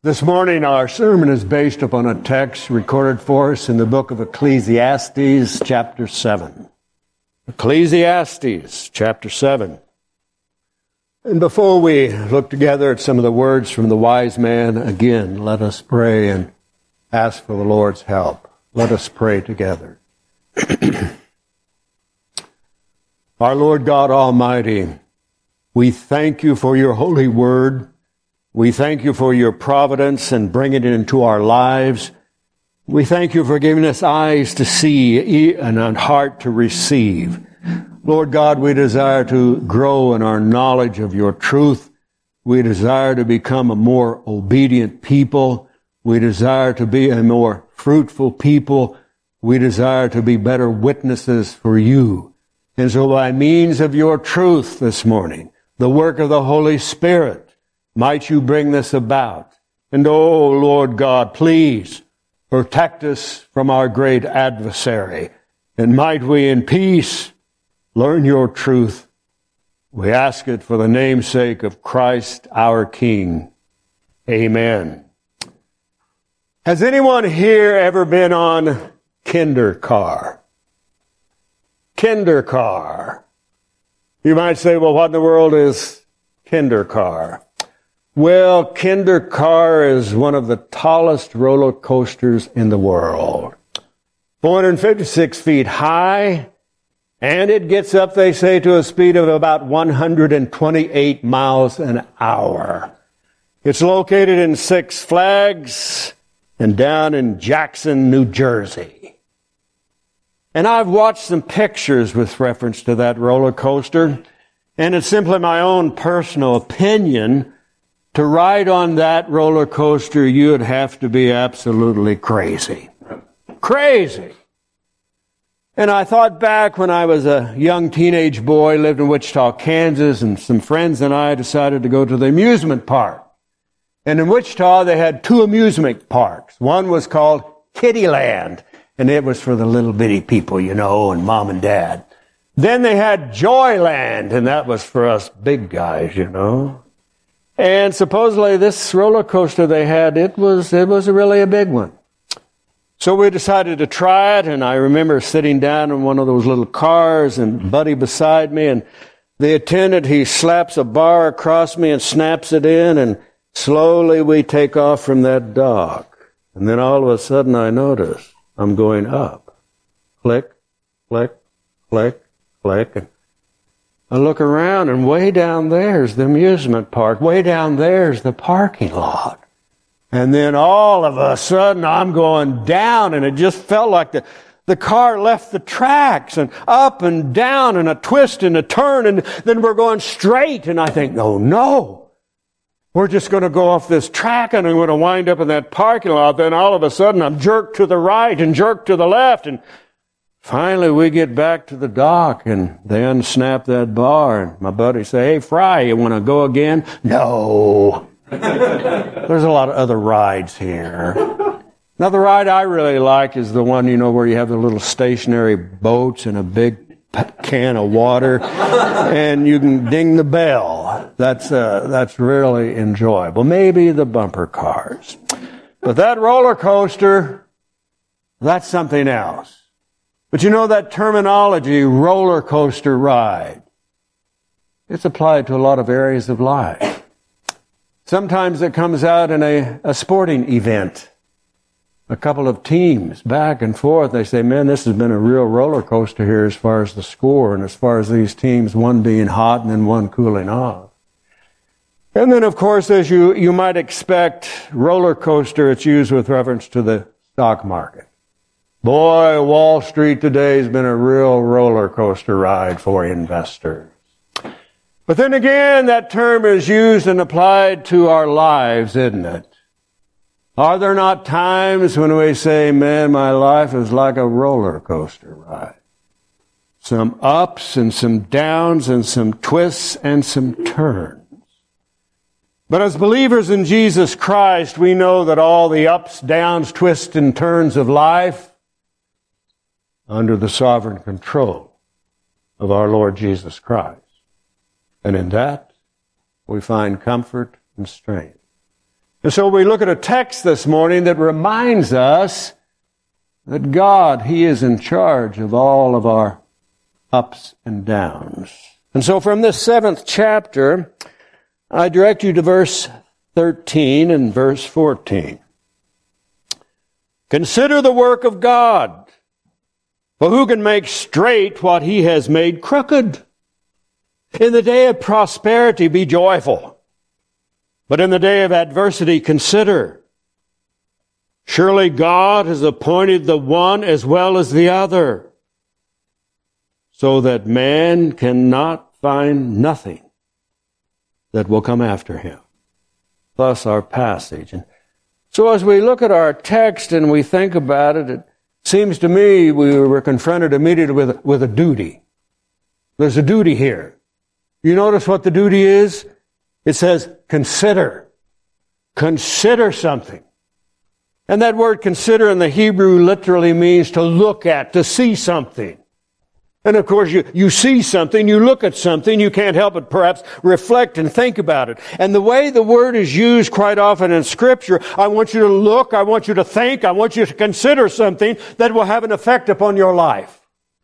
This morning, our sermon is based upon a text recorded for us in the book of Ecclesiastes, chapter 7. Ecclesiastes, chapter 7. And before we look together at some of the words from the wise man, again, let us pray and ask for the Lord's help. Let us pray together. Our Lord God Almighty, we thank you for your holy word. We thank you for your providence and bringing it into our lives. We thank you for giving us eyes to see and a heart to receive. Lord God, we desire to grow in our knowledge of your truth. We desire to become a more obedient people. We desire to be a more fruitful people. We desire to be better witnesses for you. And so by means of your truth this morning, the work of the Holy Spirit, might you bring this about. And oh, Lord God, please protect us from our great adversary. And might we in peace learn your truth. We ask it for the name's sake of Christ our King. Amen. Has anyone here ever been on KinderCar? KinderCar. You might say, well, what in the world is KinderCar? Well, KinderCar is one of the tallest roller coasters in the world. 456 feet high, and it gets up, they say, to a speed of about 128 miles an hour. It's located in Six Flags and down in Jackson, New Jersey. And I've watched some pictures with reference to that roller coaster, and it's simply my own personal opinion. To ride on that roller coaster, you'd have to be absolutely crazy. Crazy. And I thought back when I was a young teenage boy, lived in Wichita, Kansas, and some friends and I decided to go to the amusement park. And in Wichita, they had two amusement parks. One was called Kiddieland, and it was for the little bitty people, you know, and mom and dad. Then they had Joyland, and that was for us big guys, you know. And supposedly this roller coaster they had, it was really a big one. So we decided to try it, and I remember sitting down in one of those little cars and Buddy beside me, and the attendant, he slaps a bar across me and snaps it in, and slowly we take off from that dock. And then all of a sudden I notice I'm going up. Click, click, click, click, and I look around, and way down there's the amusement park. Way down there's the parking lot. And then all of a sudden, I'm going down, and it just felt like the car left the tracks, and up and down, and a twist and a turn, and then we're going straight. And I think, oh, no. We're just going to go off this track, and I'm going to wind up in that parking lot. Then all of a sudden, I'm jerked to the right and jerked to the left, and finally, we get back to the dock, and they unsnap that bar, and my buddy say, hey, Fry, you want to go again? No. There's a lot of other rides here. Now, the ride I really like is the one, you know, where you have the little stationary boats and a big can of water, and you can ding the bell. That's really enjoyable. Maybe the bumper cars. But that roller coaster, that's something else. But you know that terminology, roller coaster ride, it's applied to a lot of areas of life. Sometimes it comes out in a sporting event. A couple of teams back and forth, they say, man, this has been a real roller coaster here as far as the score and as far as these teams, one being hot and then one cooling off. And then, of course, as you might expect, roller coaster, it's used with reference to the stock market. Boy, Wall Street today has been a real roller coaster ride for investors. But then again, that term is used and applied to our lives, isn't it? Are there not times when we say, man, my life is like a roller coaster ride? Some ups and some downs and some twists and some turns. But as believers in Jesus Christ, we know that all the ups, downs, twists, and turns of life under the sovereign control of our Lord Jesus Christ. And in that, we find comfort and strength. And so we look at a text this morning that reminds us that God, He is in charge of all of our ups and downs. And so from this 7th chapter, I direct you to verse 13 and verse 14. Consider the work of God, for who can make straight what He has made crooked? In the day of prosperity, be joyful. But in the day of adversity, consider. Surely God has appointed the one as well as the other, so that man cannot find nothing that will come after him. Thus our passage. And so as we look at our text and we think about it, it seems to me we were confronted immediately with a duty. There's a duty here. You notice what the duty is? It says, consider. Consider something. And that word consider in the Hebrew literally means to look at, to see something. And of course, you see something, you look at something, you can't help but perhaps reflect and think about it. And the way the word is used quite often in Scripture, I want you to look, I want you to think, I want you to consider something that will have an effect upon your life.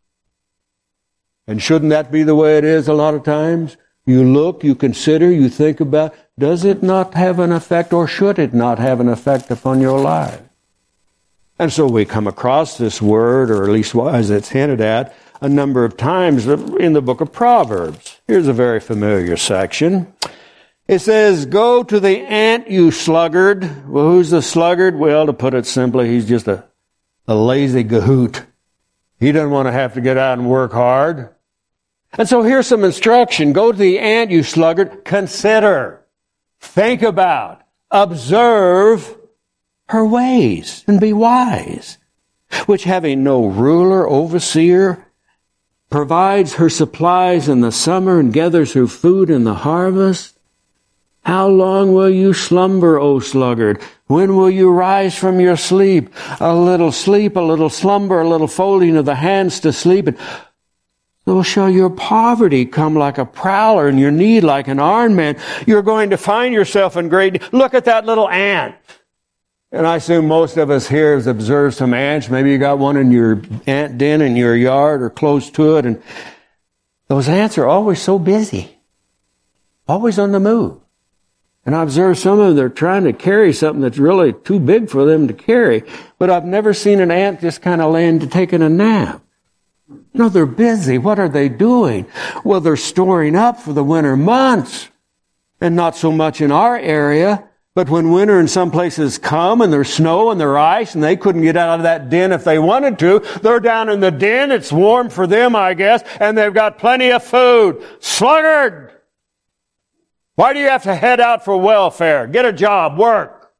And shouldn't that be the way it is a lot of times? You look, you consider, you think about, does it not have an effect or should it not have an effect upon your life? And so we come across this word, or at least as it's hinted at, a number of times in the book of Proverbs. Here's a very familiar section. It says, go to the ant, you sluggard. Well, who's the sluggard? Well, to put it simply, he's just a lazy gahoot. He doesn't want to have to get out and work hard. And so here's some instruction. Go to the ant, you sluggard. Consider, think about, observe her ways, and be wise, which having no ruler, overseer, provides her supplies in the summer and gathers her food in the harvest. How long will you slumber, O sluggard? When will you rise from your sleep? A little slumber, a little folding of the hands to sleep. And so shall your poverty come like a prowler and your need like an armed man. You're going to find yourself in great need. Look at that little ant. And I assume most of us here has observed some ants. Maybe you got one in your ant den in your yard or close to it. And those ants are always so busy. Always on the move. And I observed some of them, they're trying to carry something that's really too big for them to carry. But I've never seen an ant just kind of laying taking a nap. No, they're busy. What are they doing? Well, they're storing up for the winter months. And not so much in our area. But when winter in some places come and there's snow and there's ice and they couldn't get out of that den if they wanted to, they're down in the den. It's warm for them, I guess, and they've got plenty of food. Sluggard! Why do you have to head out for welfare? Get a job, work.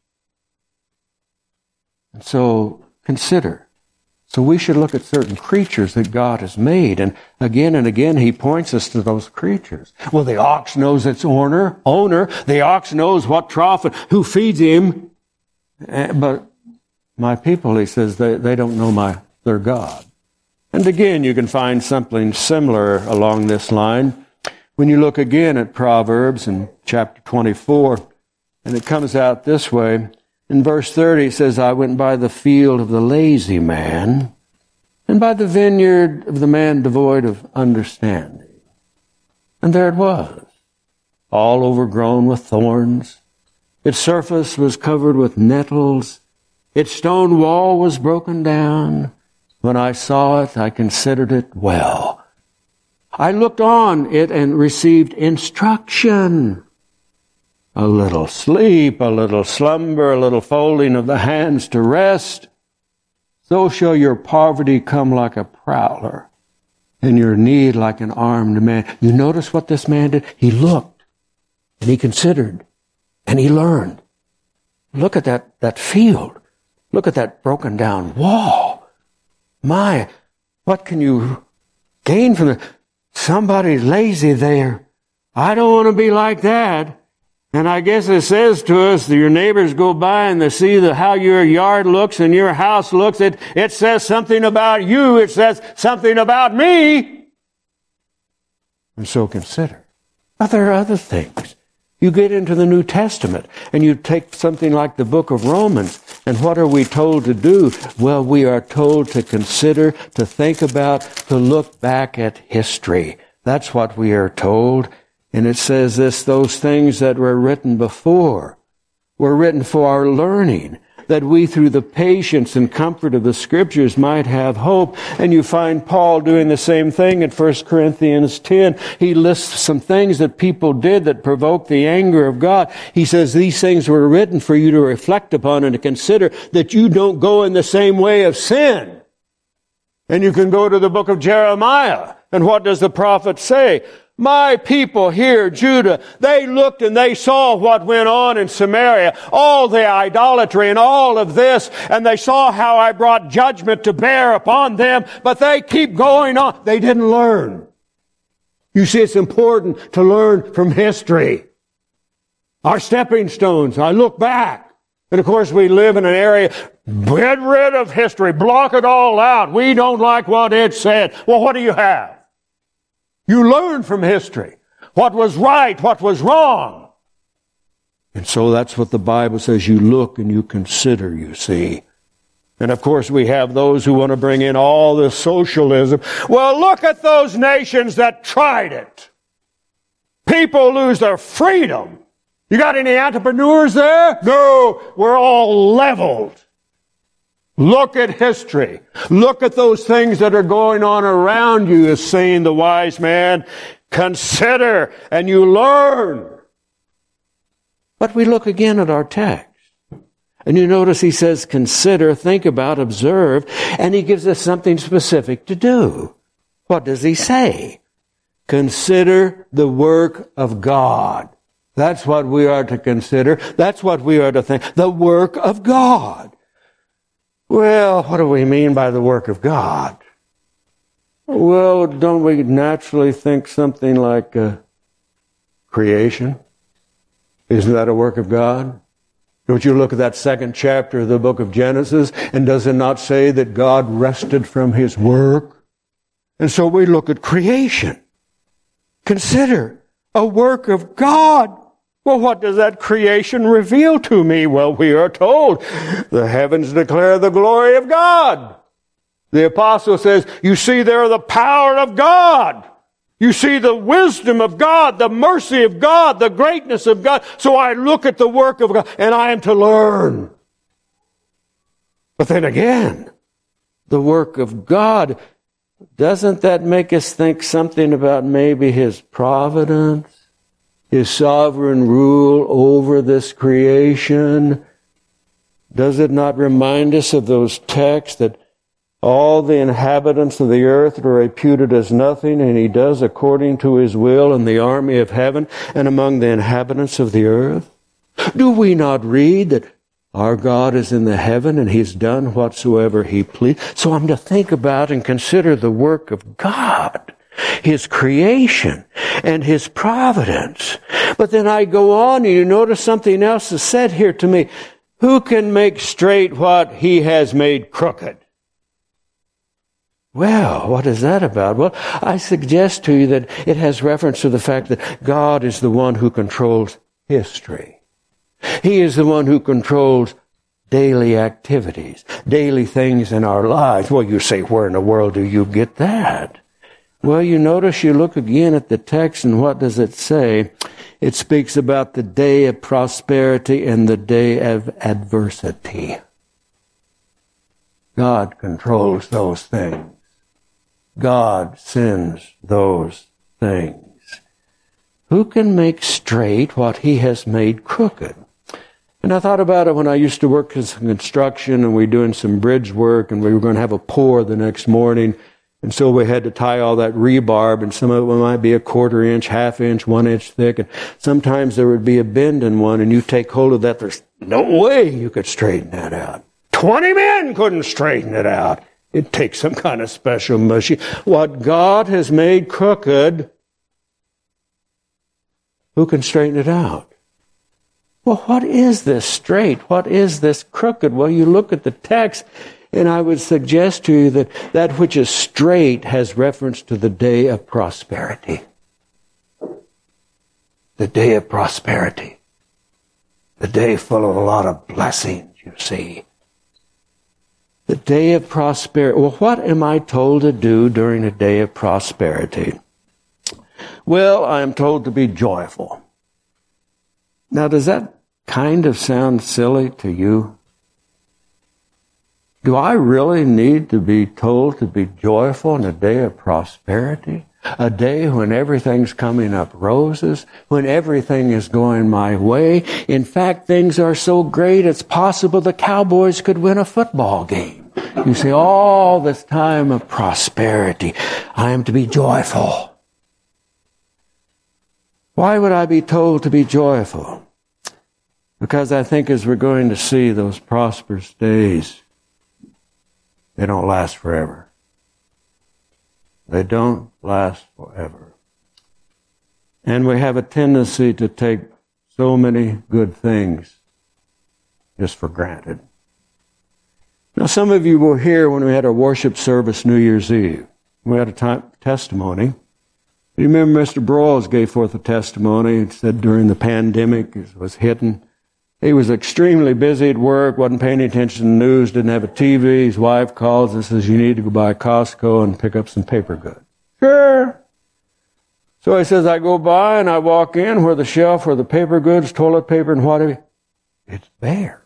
And so consider. So we should look at certain creatures that God has made. And again, He points us to those creatures. Well, the ox knows its owner. The ox knows what trough and who feeds him. But my people, He says, they don't know their God. And again, you can find something similar along this line. When you look again at Proverbs in chapter 24, and it comes out this way. In verse 30, it says, I went by the field of the lazy man, and by the vineyard of the man devoid of understanding. And there it was, all overgrown with thorns. Its surface was covered with nettles. Its stone wall was broken down. When I saw it, I considered it well. I looked on it and received instruction. A little sleep, a little slumber, a little folding of the hands to rest. So shall your poverty come like a prowler, and your need like an armed man. You notice what this man did? He looked, and he considered, and he learned. Look at that field. Look at that broken down wall. My, what can you gain from it? Somebody's lazy there. I don't want to be like that. And I guess it says to us that your neighbors go by and they see how your yard looks and your house looks. It says something about you. It says something about me. And so consider. But there are other things. You get into the New Testament and you take something like the book of Romans, and what are we told to do? Well, we are told to consider, to think about, to look back at history. That's what we are told. And it says this, those things that were written before were written for our learning, that we through the patience and comfort of the Scriptures might have hope. And you find Paul doing the same thing in 1 Corinthians 10. He lists some things that people did that provoked the anger of God. He says these things were written for you to reflect upon and to consider that you don't go in the same way of sin. And you can go to the book of Jeremiah. And what does the prophet say? My people here, Judah, they looked and they saw what went on in Samaria, all the idolatry and all of this, and they saw how I brought judgment to bear upon them, but they keep going on. They didn't learn. You see, it's important to learn from history. Our stepping stones, I look back. And of course we live in an area, get rid of history, block it all out. We don't like what it said. Well, what do you have? You learn from history. What was right, what was wrong. And so that's what the Bible says. You look and you consider, you see. And of course we have those who want to bring in all this socialism. Well, look at those nations that tried it. People lose their freedom. You got any entrepreneurs there? No, we're all leveled. Look at history. Look at those things that are going on around you, is saying the wise man. Consider and you learn. But we look again at our text. And you notice he says, consider, think about, observe, and he gives us something specific to do. What does he say? Consider the work of God. That's what we are to consider. That's what we are to think. The work of God. Well, what do we mean by the work of God? Well, don't we naturally think something like creation? Isn't that a work of God? Don't you look at that second chapter of the book of Genesis, and does it not say that God rested from His work? And so we look at creation. Consider a work of God. Well, what does that creation reveal to me? Well, we are told the heavens declare the glory of God. The apostle says, you see there the power of God. You see the wisdom of God, the mercy of God, the greatness of God. So I look at the work of God and I am to learn. But then again, the work of God, doesn't that make us think something about maybe His providence? His sovereign rule over this creation? Does it not remind us of those texts that all the inhabitants of the earth are reputed as nothing, and He does according to His will in the army of heaven and among the inhabitants of the earth? Do we not read that our God is in the heaven and He's done whatsoever He pleased? So I'm to think about and consider the work of God, His creation, and His providence. But then I go on and you notice something else is said here to me. Who can make straight what He has made crooked? Well, what is that about? Well, I suggest to you that it has reference to the fact that God is the one who controls history. He is the one who controls daily activities, daily things in our lives. Well, you say, where in the world do you get that? Well, you notice, you look again at the text, and what does it say? It speaks about the day of prosperity and the day of adversity. God controls those things. God sends those things. Who can make straight what He has made crooked? And I thought about it when I used to work in construction, and we were doing some bridge work, and we were going to have a pour the next morning. And so we had to tie all that rebarb, and some of it might be a 1/4 inch, 1/2 inch, 1 inch thick. And sometimes there would be a bend in one, and you take hold of that. There's no way you could straighten that out. 20 men couldn't straighten it out. It takes some kind of special machine. What God has made crooked, who can straighten it out? Well, what is this straight? What is this crooked? Well, you look at the text, and I would suggest to you that that which is straight has reference to the day of prosperity. the day of prosperity. The day full of a lot of blessings, you see. The day of prosperity. Well, what am I told to do during the day of prosperity? Well, I am told to be joyful. Now, does that kind of sound silly to you? Do I really need to be told to be joyful in a day of prosperity? A day when everything's coming up roses, when everything is going my way. In fact, things are so great, it's possible the Cowboys could win a football game. You see, all this time of prosperity, I am to be joyful. Why would I be told to be joyful? Because I think as we're going to see, those prosperous days, they don't last forever. They don't last forever. And we have a tendency to take so many good things just for granted. Now, some of you were here when we had our worship service New Year's Eve. We had a testimony. You remember Mr. Broyles gave forth a testimony. He said during the pandemic, it was hitting. He was extremely busy at work, wasn't paying attention to the news, didn't have a TV. His wife calls and says, you need to go by Costco and pick up some paper goods. Sure. So he says, I go by and I walk in where the shelf where the paper goods, toilet paper and whatever, it's bare.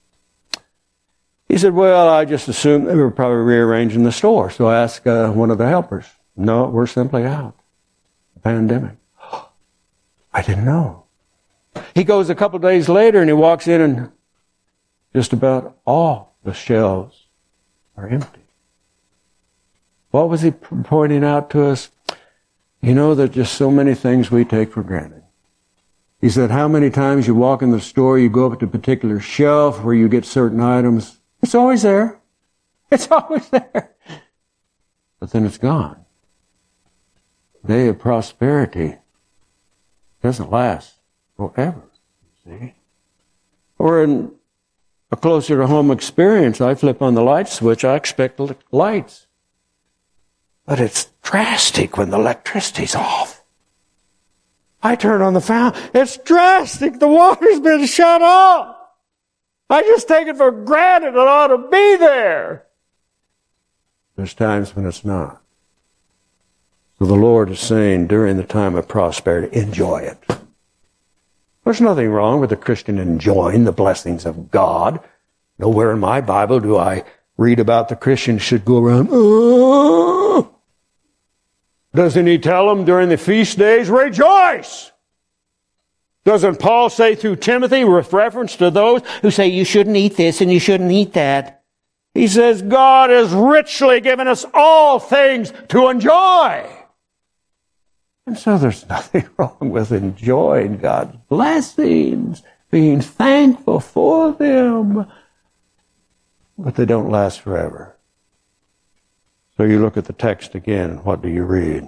He said, well, I just assumed they were probably rearranging the store. So I asked one of the helpers. No, we're simply out. The pandemic. I didn't know. He goes a couple of days later and he walks in and just about all the shelves are empty. What was he pointing out to us? You know, there's just so many things we take for granted. He said, how many times you walk in the store, you go up to a particular shelf where you get certain items. It's always there. It's always there. But then it's gone. The day of prosperity doesn't last forever, see? Or in a closer to home experience, I flip on the light switch, I expect lights. But it's drastic when the electricity's off. I turn on the fountain, it's drastic, the water's been shut off. I just take it for granted it ought to be there. There's times when it's not. So the Lord is saying during the time of prosperity, enjoy it. There's nothing wrong with a Christian enjoying the blessings of God. Nowhere in my Bible do I read about the Christian should go around, oh. Doesn't he tell them during the feast days, rejoice? Doesn't Paul say through Timothy with reference to those who say you shouldn't eat this and you shouldn't eat that? He says God has richly given us all things to enjoy. And so there's nothing wrong with enjoying God's blessings, being thankful for them. But they don't last forever. So you look at the text again. What do you read?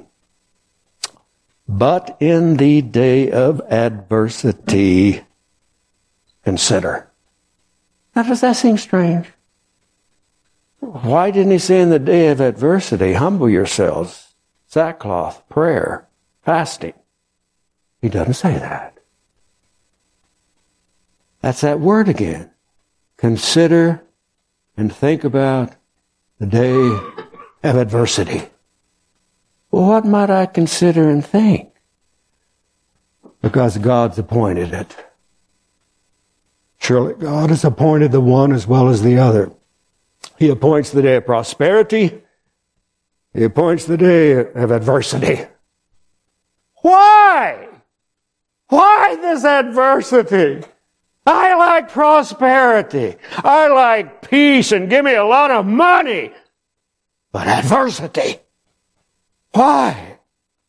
But in the day of adversity, consider. Now, does that seem strange? Why didn't he say in the day of adversity, humble yourselves, sackcloth, prayer, fasting? He doesn't say that. That's that word again. Consider and think about the day of adversity. Well, what might I consider and think? Because God's appointed it. Surely God has appointed the one as well as the other. He appoints the day of prosperity. He appoints the day of adversity. Why? Why this adversity? I like prosperity. I like peace and give me a lot of money. But adversity. Why?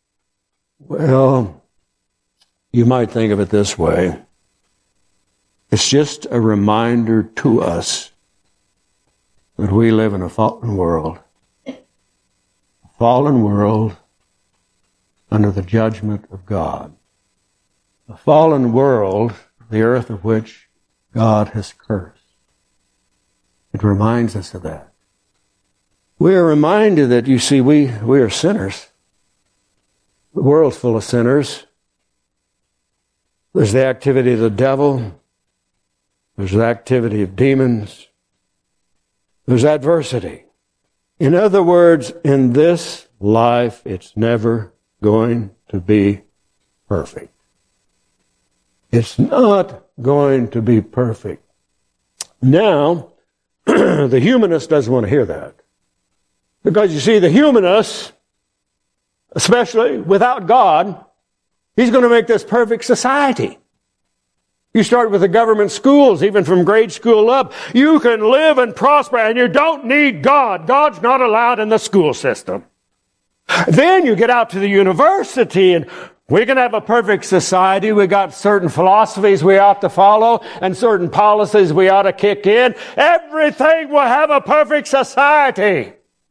Well, you might think of it this way. It's just a reminder to us that we live in a fallen world. A fallen world under the judgment of God. A fallen world, the earth of which God has cursed. It reminds us of that. We are reminded that, you see, we are sinners. The world's full of sinners. There's the activity of the devil. There's the activity of demons. There's adversity. In other words, in this life, it's never going to be perfect. It's not going to be perfect. Now, the humanist doesn't want to hear that. Because you see, the humanist, especially without God, he's going to make this perfect society. You start with the government schools, even from grade school up. You can live and prosper, and you don't need God. God's not allowed in the school system. Then you get out to the university, and we can have a perfect society. We got certain philosophies we ought to follow, and certain policies we ought to kick in. Everything will have a perfect society.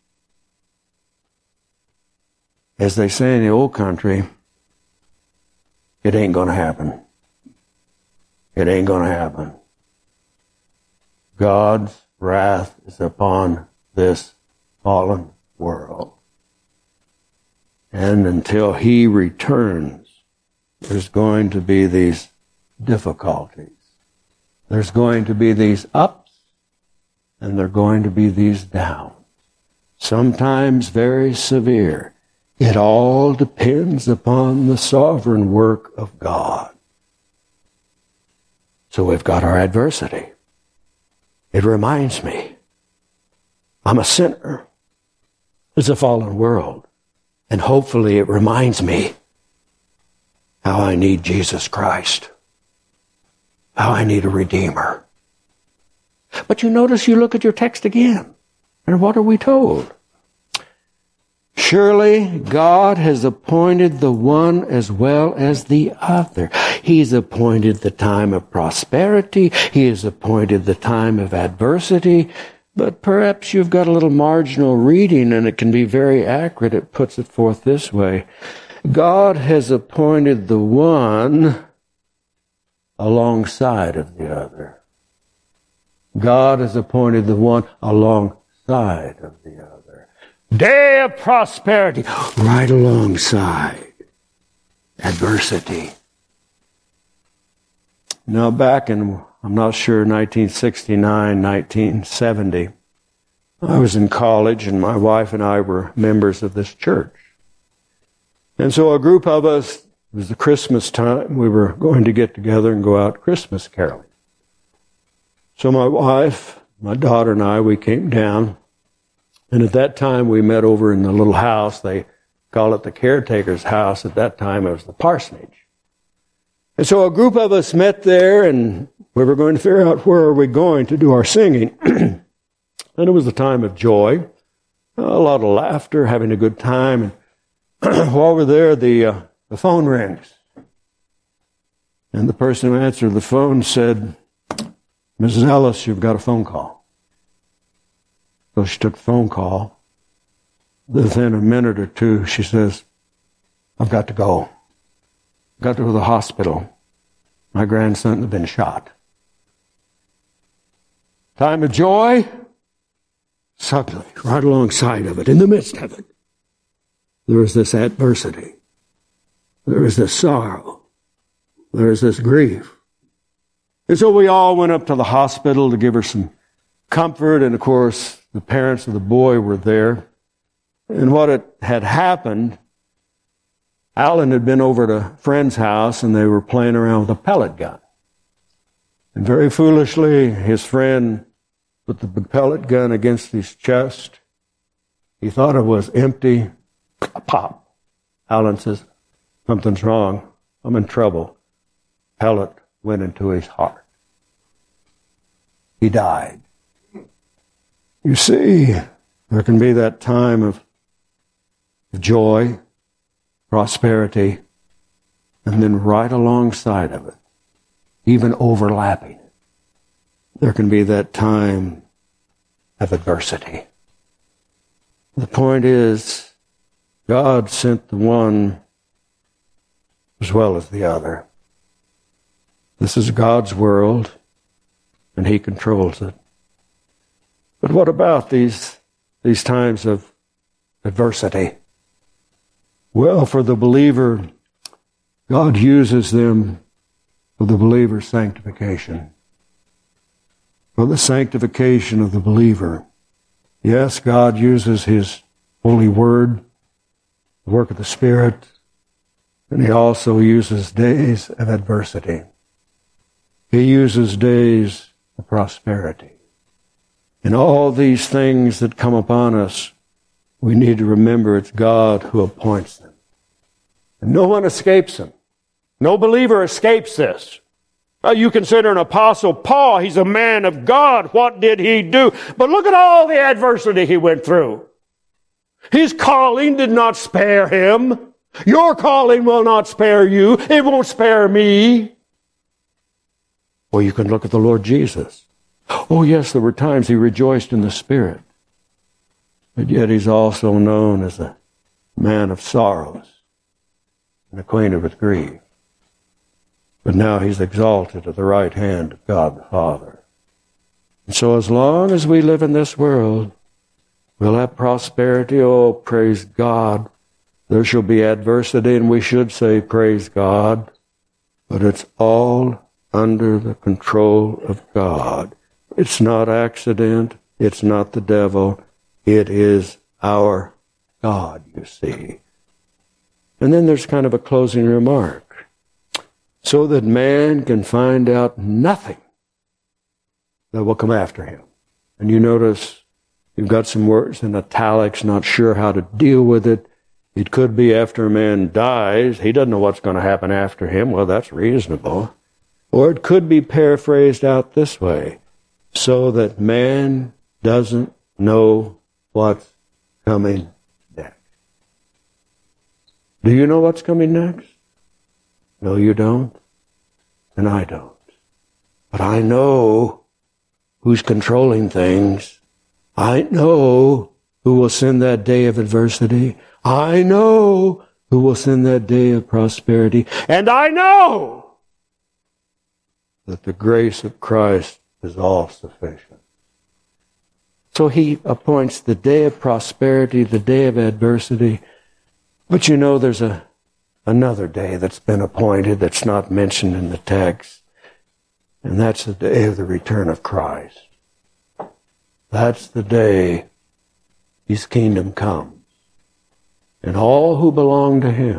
As they say in the old country, it ain't going to happen. It ain't going to happen. God's wrath is upon this fallen world. And until He returns, there's going to be these difficulties. There's going to be these ups, and there are going to be these downs. Sometimes very severe. It all depends upon the sovereign work of God. So we've got our adversity. It reminds me, I'm a sinner. It's a fallen world. And hopefully it reminds me how I need Jesus Christ. How I need a Redeemer. But you notice, you look at your text again. And what are we told? Surely God has appointed the one as well as the other. He's appointed the time of prosperity. He has appointed the time of adversity. But perhaps you've got a little marginal reading, and it can be very accurate. It puts it forth this way. God has appointed the one alongside of the other. God has appointed the one alongside of the other. Day of prosperity, right alongside adversity. Now back in, I'm not sure, 1969, 1970, I was in college, and my wife and I were members of this church. And so a group of us, it was the Christmas time, we were going to get together and go out Christmas caroling. So my wife, my daughter and I, we came down. And at that time, we met over in the little house. They call it the caretaker's house. At that time, it was the parsonage. And so a group of us met there, and we were going to figure out where are we going to do our singing. And it was a time of joy, a lot of laughter, having a good time. And while we're there, the phone rings. And the person who answered the phone said, "Mrs. Ellis, you've got a phone call." So she took the phone call. Within a minute or two, she says, "I've got to go. I've got to go to the hospital. My grandson has been shot." Time of joy. Suddenly, right alongside of it, in the midst of it, there is this adversity. There is this sorrow. There is this grief. And so we all went up to the hospital to give her some comfort, and of course, the parents of the boy were there. And what had happened, Alan had been over at a friend's house, and they were playing around with a pellet gun. And very foolishly, his friend put the pellet gun against his chest. He thought it was empty. Pop. Alan says, "Something's wrong. I'm in trouble." Pellet went into his heart. He died. You see, there can be that time of joy, prosperity, and then right alongside of it, even overlapping it, there can be that time of adversity. The point is, God sent the one as well as the other. This is God's world, and He controls it. But what about these times of adversity? Well, for the believer, God uses them for the believer's sanctification. For the sanctification of the believer. Yes, God uses His holy word, the work of the Spirit, and He also uses days of adversity. He uses days of prosperity. In all these things that come upon us, we need to remember it's God who appoints them. And no one escapes them. No believer escapes this. You consider an apostle Paul, he's a man of God. What did he do? But look at all the adversity he went through. His calling did not spare him. Your calling will not spare you. It won't spare me. Or you can look at the Lord Jesus. Oh yes, there were times he rejoiced in the Spirit. But yet he's also known as a man of sorrows and acquainted with grief. But now he's exalted at the right hand of God the Father. And so as long as we live in this world, we'll have prosperity. Oh, praise God. There shall be adversity, and we should say, praise God. But it's all under the control of God. It's not accident. It's not the devil. It is our God, you see. And then there's kind of a closing remark. So that man can find out nothing that will come after him. And you notice you've got some words in italics, not sure how to deal with it. It could be after a man dies, he doesn't know what's going to happen after him. Well, that's reasonable. Or it could be paraphrased out this way, so that man doesn't know what's coming next. Do you know what's coming next? No, you don't, and I don't. But I know who's controlling things. I know who will send that day of adversity. I know who will send that day of prosperity. And I know that the grace of Christ is all sufficient. So He appoints the day of prosperity, the day of adversity. But you know there's another day that's been appointed that's not mentioned in the text. And that's the day of the return of Christ. That's the day His kingdom comes. And all who belong to Him.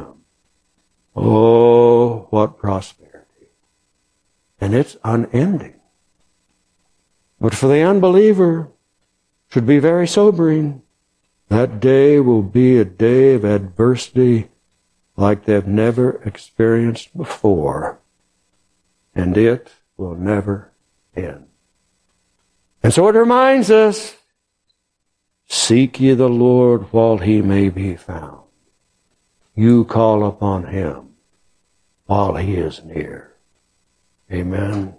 Oh, what prosperity. And it's unending. But for the unbeliever, it should be very sobering. That day will be a day of adversity like they've never experienced before. And it will never end. And so it reminds us, seek ye the Lord while He may be found. You call upon Him while He is near. Amen.